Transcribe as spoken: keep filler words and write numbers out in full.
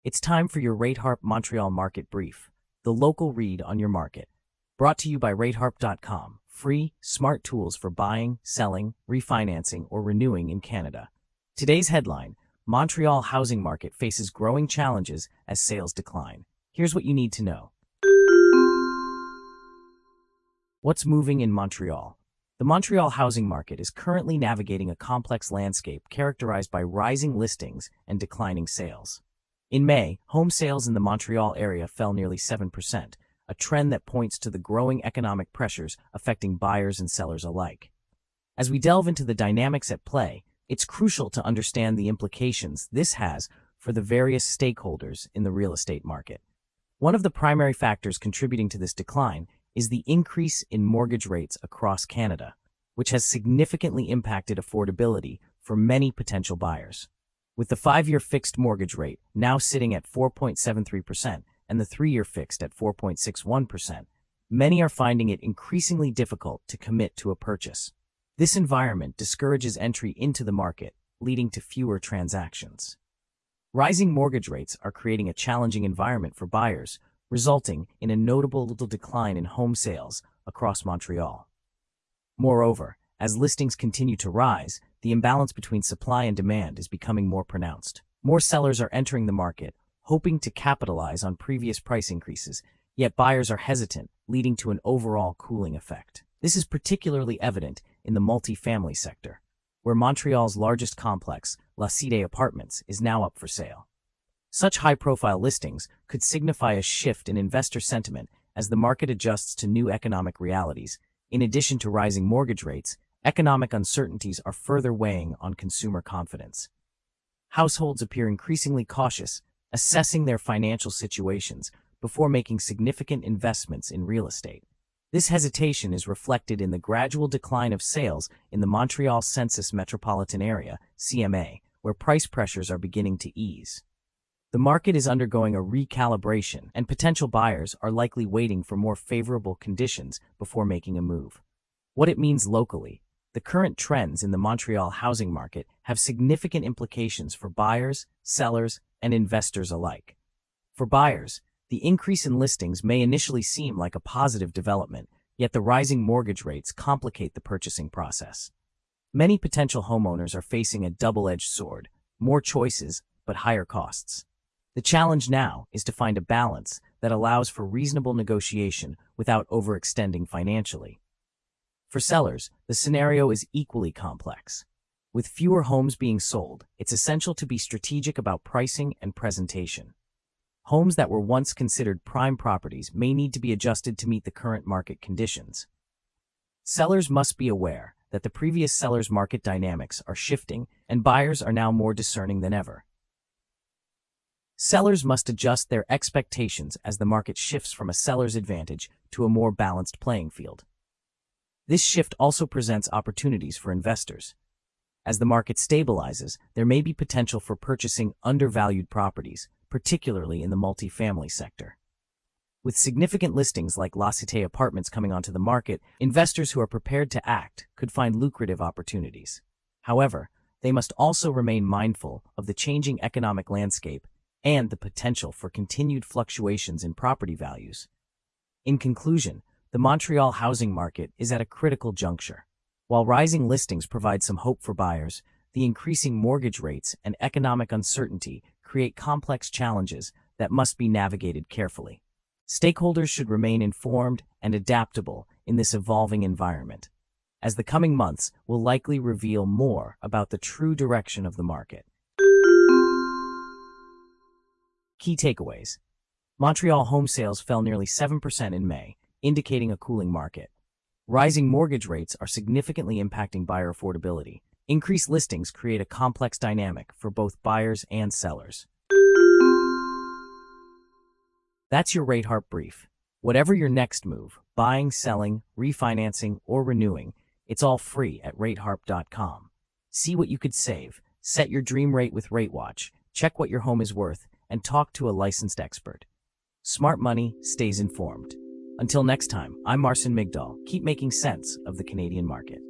It's time for your RateHarp Montreal Market Brief, the local read on your market. Brought to you by rate harp dot com, free, smart tools for buying, selling, refinancing, or renewing in Canada. Today's headline: Montreal housing market faces growing challenges as sales decline. Here's what you need to know. What's moving in Montreal? The Montreal housing market is currently navigating a complex landscape characterized by rising listings and declining sales. In May, home sales in the Montreal area fell nearly seven percent, a trend that points to the growing economic pressures affecting buyers and sellers alike. As we delve into the dynamics at play, it's crucial to understand the implications this has for the various stakeholders in the real estate market. One of the primary factors contributing to this decline is the increase in mortgage rates across Canada, which has significantly impacted affordability for many potential buyers. With the five-year fixed mortgage rate now sitting at four point seven three percent and the three-year fixed at four point six one percent, many are finding it increasingly difficult to commit to a purchase. This environment discourages entry into the market, leading to fewer transactions. Rising mortgage rates are creating a challenging environment for buyers, resulting in a notable decline in home sales across Montreal. Moreover, as listings continue to rise, the imbalance between supply and demand is becoming more pronounced. More sellers are entering the market, hoping to capitalize on previous price increases, yet buyers are hesitant, leading to an overall cooling effect. This is particularly evident in the multifamily sector, where Montreal's largest complex, La Cité Apartments, is now up for sale. Such high-profile listings could signify a shift in investor sentiment as the market adjusts to new economic realities. In addition to rising mortgage rates, economic uncertainties are further weighing on consumer confidence. Households appear increasingly cautious, assessing their financial situations before making significant investments in real estate. This hesitation is reflected in the gradual decline of sales in the Montreal Census Metropolitan Area, C M A, where price pressures are beginning to ease. The market is undergoing a recalibration, and potential buyers are likely waiting for more favorable conditions before making a move. What it means locally: the current trends in the Montreal housing market have significant implications for buyers, sellers, and investors alike. For buyers, the increase in listings may initially seem like a positive development, yet the rising mortgage rates complicate the purchasing process. Many potential homeowners are facing a double-edged sword: more choices, but higher costs. The challenge now is to find a balance that allows for reasonable negotiation without overextending financially. For sellers, the scenario is equally complex. With fewer homes being sold, it's essential to be strategic about pricing and presentation. Homes that were once considered prime properties may need to be adjusted to meet the current market conditions. Sellers must be aware that the previous seller's market dynamics are shifting, and buyers are now more discerning than ever. Sellers must adjust their expectations as the market shifts from a seller's advantage to a more balanced playing field. This shift also presents opportunities for investors. As the market stabilizes, there may be potential for purchasing undervalued properties, particularly in the multifamily sector. With significant listings like La Cité Apartments coming onto the market, investors who are prepared to act could find lucrative opportunities. However, they must also remain mindful of the changing economic landscape and the potential for continued fluctuations in property values. In conclusion, the Montreal housing market is at a critical juncture. While rising listings provide some hope for buyers, the increasing mortgage rates and economic uncertainty create complex challenges that must be navigated carefully. Stakeholders should remain informed and adaptable in this evolving environment, as the coming months will likely reveal more about the true direction of the market. Key takeaways: Montreal home sales fell nearly seven percent in May, indicating a cooling market. Rising mortgage rates are significantly impacting buyer affordability. Increased listings create a complex dynamic for both buyers and sellers. That's your RateHarp Brief. Whatever your next move, buying, selling, refinancing, or renewing, it's all free at rate harp dot com. See what you could save, set your dream rate with RateWatch, check what your home is worth, and talk to a licensed expert. Smart money stays informed. Until next time, I'm Marcin Migdal. Keep making sense of the Canadian market.